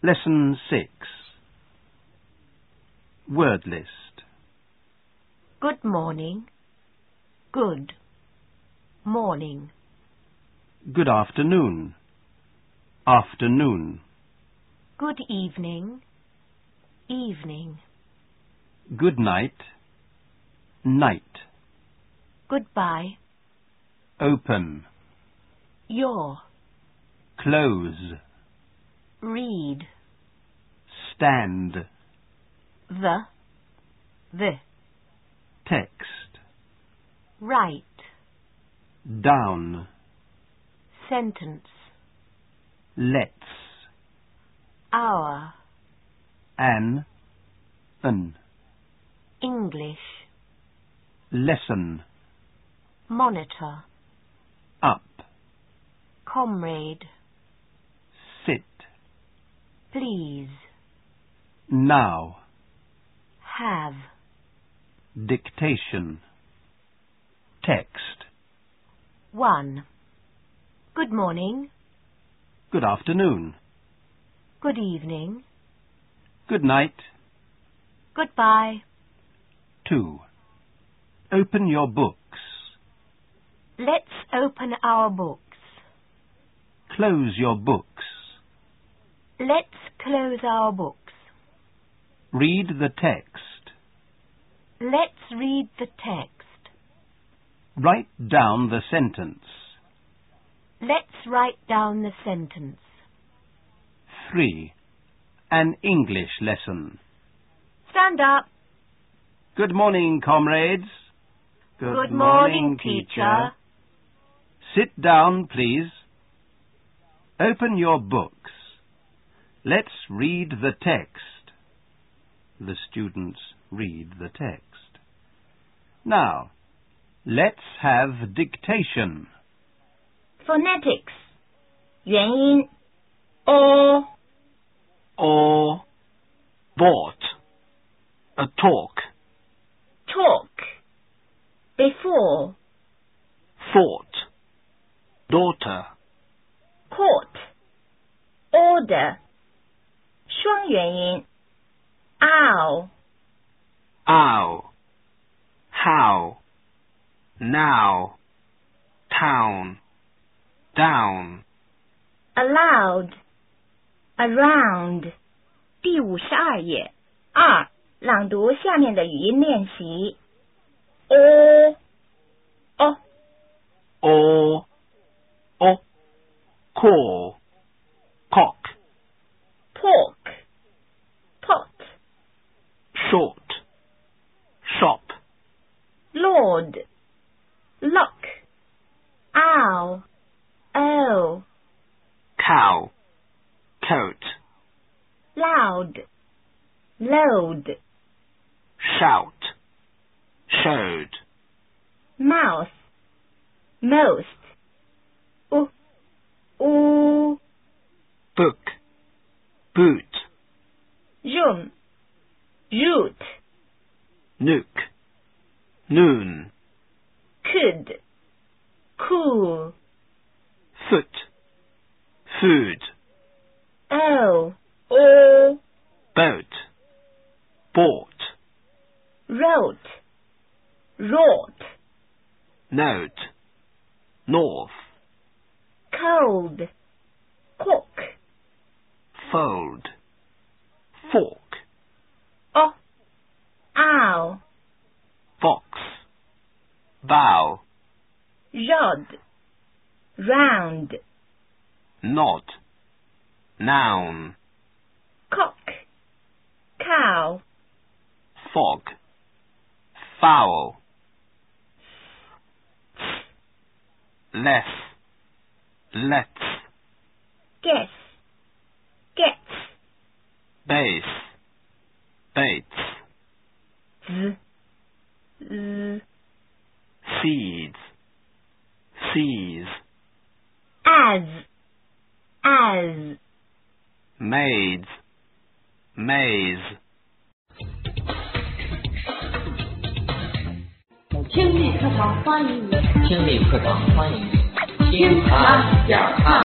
Lesson 6. Word list. Good morning. Good morning. Good afternoon. Afternoon. Good evening. Evening. Good night. Night. Goodbye. Open. Your. Close. Read. Stand. The. Text. Write. Down. Sentence. Let's. Our. An. English. Lesson. Monitor. Up. Comrade. Sit. Please. Now. Have. Dictation. Text. 1. Good morning. Good afternoon. Good evening. Good night. Goodbye. 2. Open your books. Let's open our books. Close your books. Let's close our books. Read the text. Let's read the text. Write down the sentence. Let's write down the sentence. 3. An English lesson. Stand up. Good morning, comrades. Good morning, teacher. Sit down, please. Open your books. Let's read the text. The students read the text. Now, let's have dictation. Phonetics. 元音 o Or bought. A talk. talk before Thought. Daughter. court order 双元音 ow Ow. How. Now. Town. Down. allowed around 第52页2朗读下面的语音练习 o Or. Call. Cock. pork pot Short. Shop. lord lock owl o Cow. Coat. loud load Shout. Showed. mouth most oo Book. Boot. room root Nuke. Noon. could cool Foot. Food. o Boat. Bought. wrote wrought Note. North. cold cook Fold. Fork. owl Fox. Bow. rod round Nod. Noun. cock cow Fog. Foul. Less. Let's. guess gets Base. Bates. z Seeds. Seas. as Maids. Maze. 听力课堂欢迎你， 听力课堂欢迎你，听他讲他。